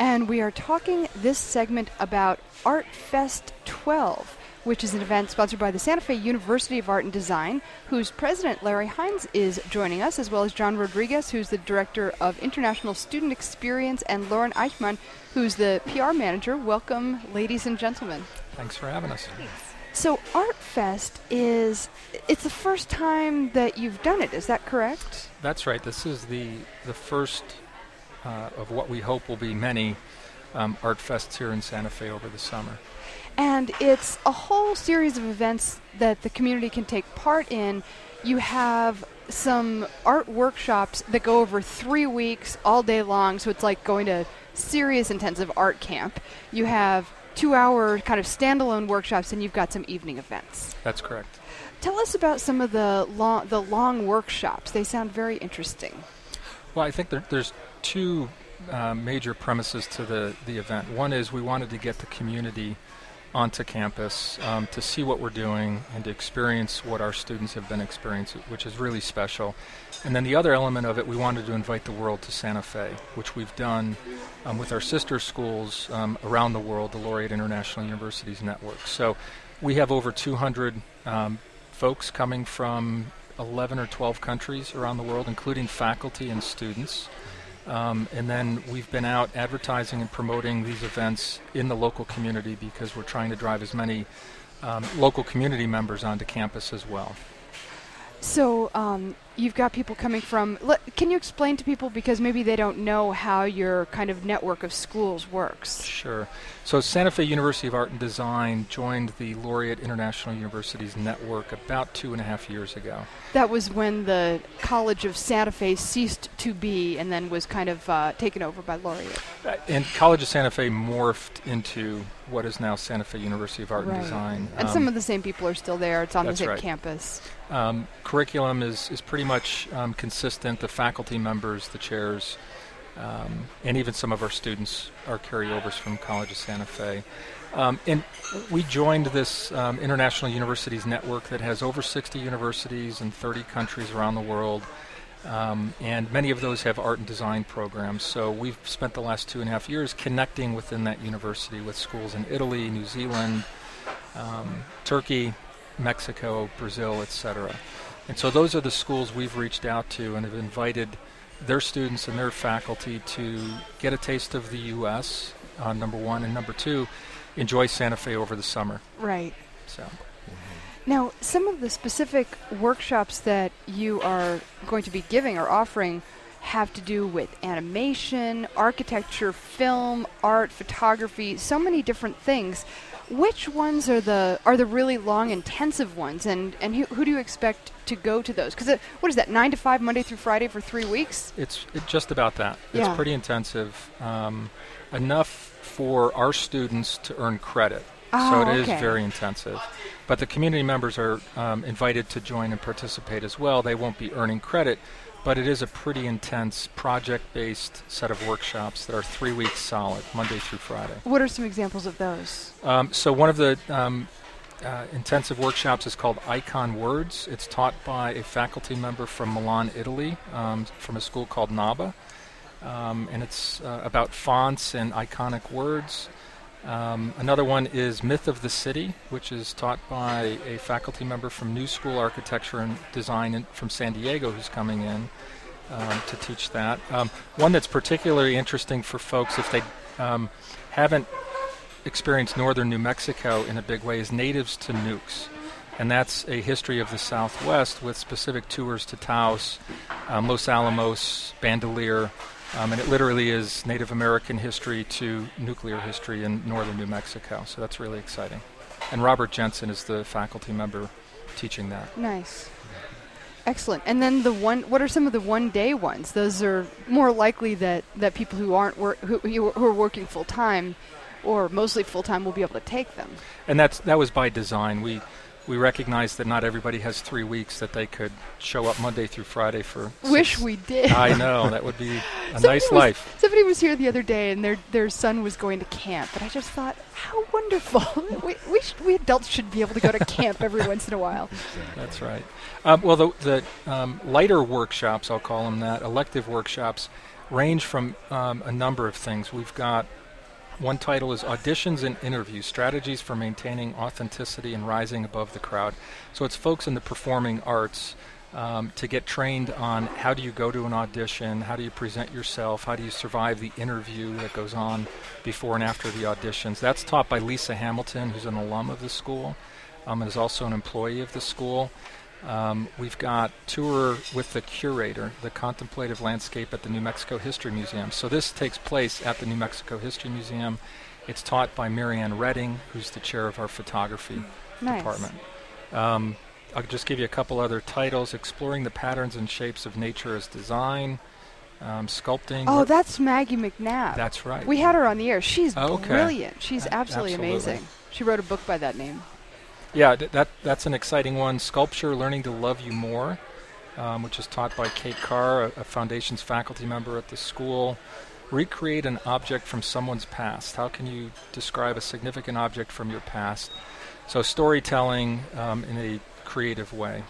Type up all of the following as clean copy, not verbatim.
And we are talking this segment about Art Fest 12, which is an event sponsored by the Santa Fe University of Art and Design, whose president, Larry Hines, is joining us, as well as John Rodriguez, who's the director of International Student Experience, and Lauren Eichmann, who's the PR manager. Welcome, ladies and gentlemen. Thanks for having us. So Art Fest it's the first time that you've done it, is that correct? That's right. This is the first of what we hope will be many Art Fests here in Santa Fe over the summer. And it's a whole series of events that the community can take part in. You have some art workshops that go over 3 weeks, all day long, so it's like going to serious intensive art camp. You have 2-hour kind of standalone workshops, and you've got some evening events. That's correct. Tell us about some of the long workshops. They sound very interesting. Well, I think there's two major premises to the event. One is we wanted to get the community onto campus to see what we're doing and to experience what our students have been experiencing, which is really special. And then the other element of it, we wanted to invite the world to Santa Fe, which we've done with our sister schools around the world, the Laureate International Universities Network. So we have over 200 folks coming from 11 or 12 countries around the world, including faculty and students. And then we've been out advertising and promoting these events in the local community because we're trying to drive as many local community members onto campus as well. So you've got people coming from... Can you explain to people, because maybe they don't know how your kind of network of schools works? Sure. So Santa Fe University of Art and Design joined the Laureate International Universities Network about 2.5 years ago. That was when the College of Santa Fe ceased to be and then was kind of taken over by Laureate. And College of Santa Fe morphed into what is now Santa Fe University of Art and Design. And some of the same people are still there. It's on the same campus. Curriculum is pretty much consistent. The faculty members, the chairs, and even some of our students are carryovers from College of Santa Fe. And we joined this International Universities Network that has over 60 universities in 30 countries around the world. And many of those have art and design programs. So we've spent the last 2.5 years connecting within that university with schools in Italy, New Zealand, Turkey, Mexico, Brazil, etc. And so those are the schools we've reached out to and have invited their students and their faculty to get a taste of the U.S., number one, and number two, enjoy Santa Fe over the summer. Right. So. Now, some of the specific workshops that you are going to be giving or offering have to do with animation, architecture, film, art, photography, so many different things. Which ones are the really long, intensive ones, and who do you expect to go to those? Because what is that, 9 to 5, Monday through Friday for 3 weeks? It's just about that. Yeah. It's pretty intensive, enough for our students to earn credit. So it is very intensive. But the community members are invited to join and participate as well. They won't be earning credit, but it is a pretty intense project-based set of workshops that are 3 weeks solid, Monday through Friday. What are some examples of those? So one of the intensive workshops is called Icon Words. It's taught by a faculty member from Milan, Italy, from a school called NABA. And it's about fonts and iconic words. Another one is Myth of the City, which is taught by a faculty member from New School Architecture and Design from San Diego who's coming in to teach that. One that's particularly interesting for folks if they haven't experienced northern New Mexico in a big way is Natives to Nukes. And that's a history of the Southwest with specific tours to Taos, Los Alamos, Bandelier, and it literally is Native American history to nuclear history in northern New Mexico. So that's really exciting. And Robert Jensen is the faculty member teaching that. Nice. Excellent. And then what are some of the one-day ones? Those are more likely that people who aren't who are working full-time or mostly full-time will be able to take them. And that was by design. We recognize that not everybody has 3 weeks that they could show up Monday through Friday for. Wish we did. I know, that would be a nice life. Somebody was here the other day, and their son was going to camp, and I just thought, how wonderful! we adults should be able to go to camp every once in a while. That's right. Well, the lighter workshops, I'll call them that, elective workshops, range from a number of things. We've got one title is Auditions and Interviews, Strategies for Maintaining Authenticity and Rising Above the Crowd. So it's folks in the performing arts to get trained on how do you go to an audition, how do you present yourself, how do you survive the interview that goes on before and after the auditions. That's taught by Lisa Hamilton, who's an alum of the school and is also an employee of the school. We've got Tour with the Curator, the Contemplative Landscape at the New Mexico History Museum. So this takes place at the New Mexico History Museum. It's taught by Marianne Redding, who's the chair of our photography department. I'll just give you a couple other titles: Exploring the Patterns and Shapes of Nature as Design, Sculpting. Oh, that's Maggie McNabb. That's right. We had her on the air. She's brilliant. She's absolutely amazing. She wrote a book by that name. Yeah, that's an exciting one. Sculpture, Learning to Love You More, which is taught by Kate Carr, a Foundation's faculty member at the school. Recreate an object from someone's past. How can you describe a significant object from your past? So storytelling in a creative way.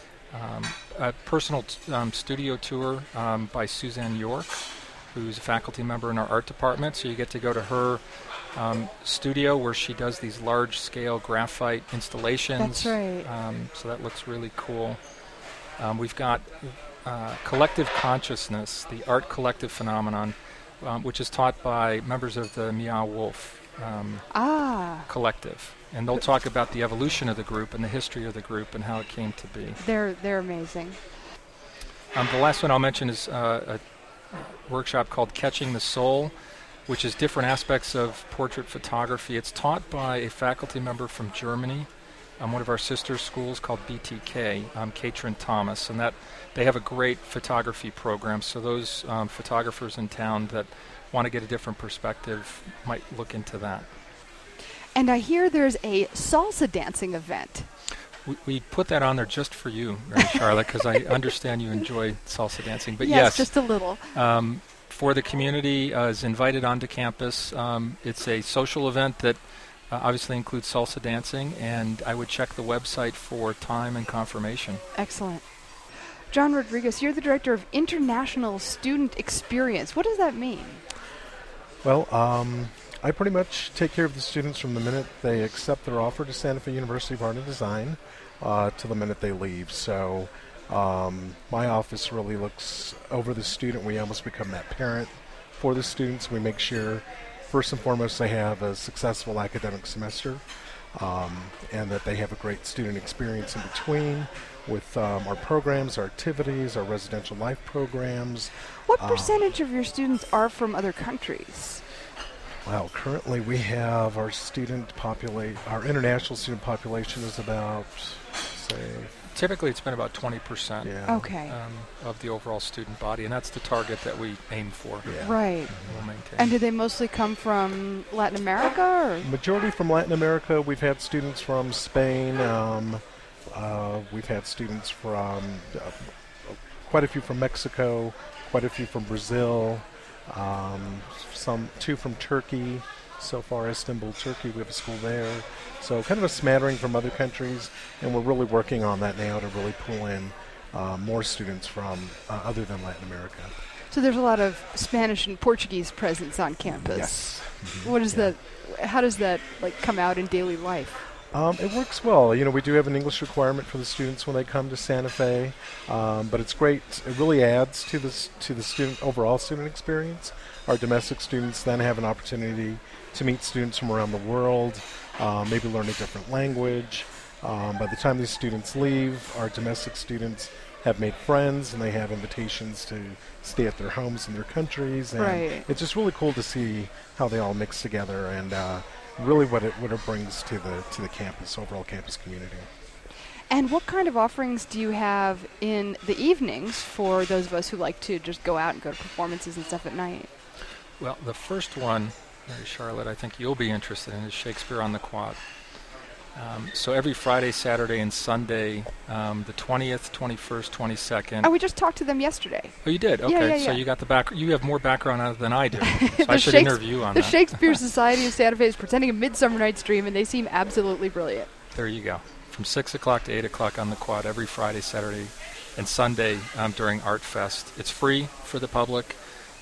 A personal studio tour by Suzanne York, who's a faculty member in our art department. So you get to go to her studio where she does these large-scale graphite installations. That's right. So that looks really cool. We've got Collective Consciousness, the art collective phenomenon, which is taught by members of the Meow Wolf collective. And they'll talk about the evolution of the group and the history of the group and how it came to be. They're amazing. The last one I'll mention is a workshop called Catching the Soul, which is different aspects of portrait photography. It's taught by a faculty member from Germany, one of our sister schools called BTK, Katrin Thomas, and that they have a great photography program. So those photographers in town that want to get a different perspective might look into that. And I hear there's a salsa dancing event. We put that on there just for you, Mary Charlotte, because I understand you enjoy salsa dancing. But yes, just a little. For the community is invited onto campus. It's a social event that obviously includes salsa dancing, and I would check the website for time and confirmation. Excellent. John Rodriguez, you're the Director of International Student Experience. What does that mean? Well, I pretty much take care of the students from the minute they accept their offer to Santa Fe University of Art and Design to the minute they leave. So my office really looks over the student. We almost become that parent for the students. We make sure, first and foremost, they have a successful academic semester and that they have a great student experience in between with our programs, our activities, our residential life programs. What percentage of your students are from other countries? Well, currently we have our international student population is about, say... Typically it's been about 20% of the overall student body, and that's the target that we aim for. Yeah. Right. We'll maintain. And do they mostly come from Latin America? Or? Majority from Latin America. We've had students from Spain. We've had students from quite a few from Mexico, quite a few from Brazil, two from Turkey. So far, Istanbul, Turkey, we have a school there. So kind of a smattering from other countries, and we're really working on that now to really pull in more students from other than Latin America. So there's a lot of Spanish and Portuguese presence on campus. Yes. Mm-hmm. What is that? How does that come out in daily life? It works well. We do have an English requirement for the students when they come to Santa Fe, but it's great. It really adds to the overall student experience. Our domestic students then have an opportunity to meet students from around the world, maybe learn a different language. By the time these students leave, our domestic students have made friends and they have invitations to stay at their homes in their countries. And it's just really cool to see how they all mix together and really what it brings to the campus, overall campus community. And what kind of offerings do you have in the evenings for those of us who like to just go out and go to performances and stuff at night? Well, the first one, Mary Charlotte, I think you'll be interested in is Shakespeare on the Quad. So every Friday, Saturday, and Sunday, the 20th, 21st, 22nd. Oh, we just talked to them yesterday. Oh, you did? Okay, yeah. So you got the you have more background on it than I do. So I should interview you on that. The Shakespeare Society of Santa Fe is presenting a Midsummer Night's Dream, and they seem absolutely brilliant. There you go. From 6 o'clock to 8 o'clock on the Quad every Friday, Saturday, and Sunday during Art Fest. It's free for the public.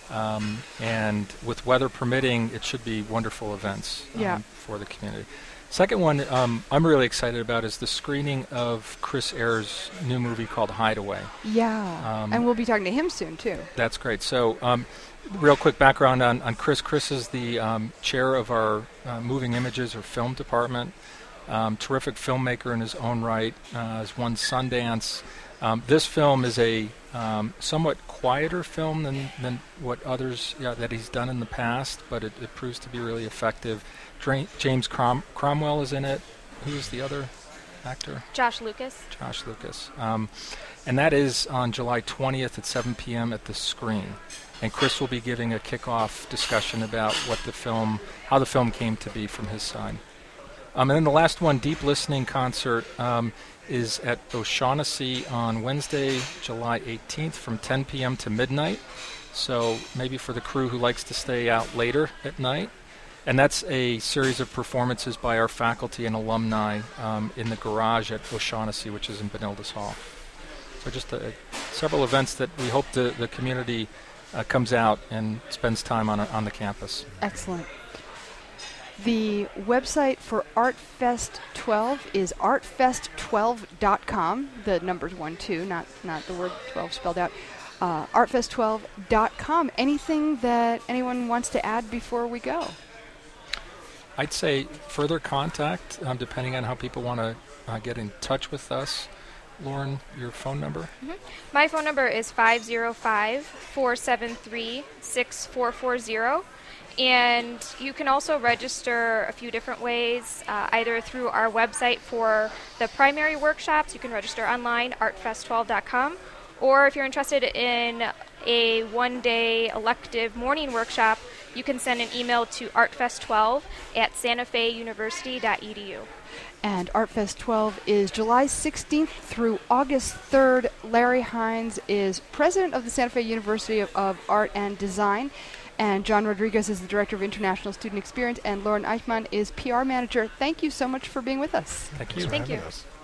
And with weather permitting, it should be wonderful events Yeah. for the community. Second one I'm really excited about is the screening of Chris Ayers' new movie called Hideaway. Yeah. And we'll be talking to him soon, too. That's great. So real quick background on Chris. Chris is the chair of our moving images or film department. Terrific filmmaker in his own right. Has won Sundance. This film is a somewhat quieter film than what others that he's done in the past, but it proves to be really effective. James Cromwell is in it. Who's the other actor? Josh Lucas. Josh Lucas. And that is on July 20th at 7 p.m. at the Screen. And Chris will be giving a kickoff discussion about how the film came to be from his side. And then the last one, Deep Listening Concert, is at O'Shaughnessy on Wednesday, July 18th from 10 p.m. to midnight. So maybe for the crew who likes to stay out later at night. And that's a series of performances by our faculty and alumni in the garage at O'Shaughnessy, which is in Benilde Hall. So just several events that we hope the community comes out and spends time on the campus. Excellent. The website for ArtFest 12 is artfest12.com. The number's 12, not the word 12 spelled out. Artfest12.com. Anything that anyone wants to add before we go? I'd say further contact, depending on how people want to get in touch with us. Lauren, your phone number? Mm-hmm. My phone number is 505-473-6440. And you can also register a few different ways, either through our website for the primary workshops. You can register online, artfest12.com. Or if you're interested in a one-day elective morning workshop, you can send an email to artfest12@santafeuniversity.edu. And ArtFest 12 is July 16th through August 3rd. Larry Hines is president of the Santa Fe University of Art and Design. And John Rodriguez is the Director of International Student Experience, and Lauren Eichmann is PR Manager. Thank you so much for being with us. Thank you. Thank you. Us.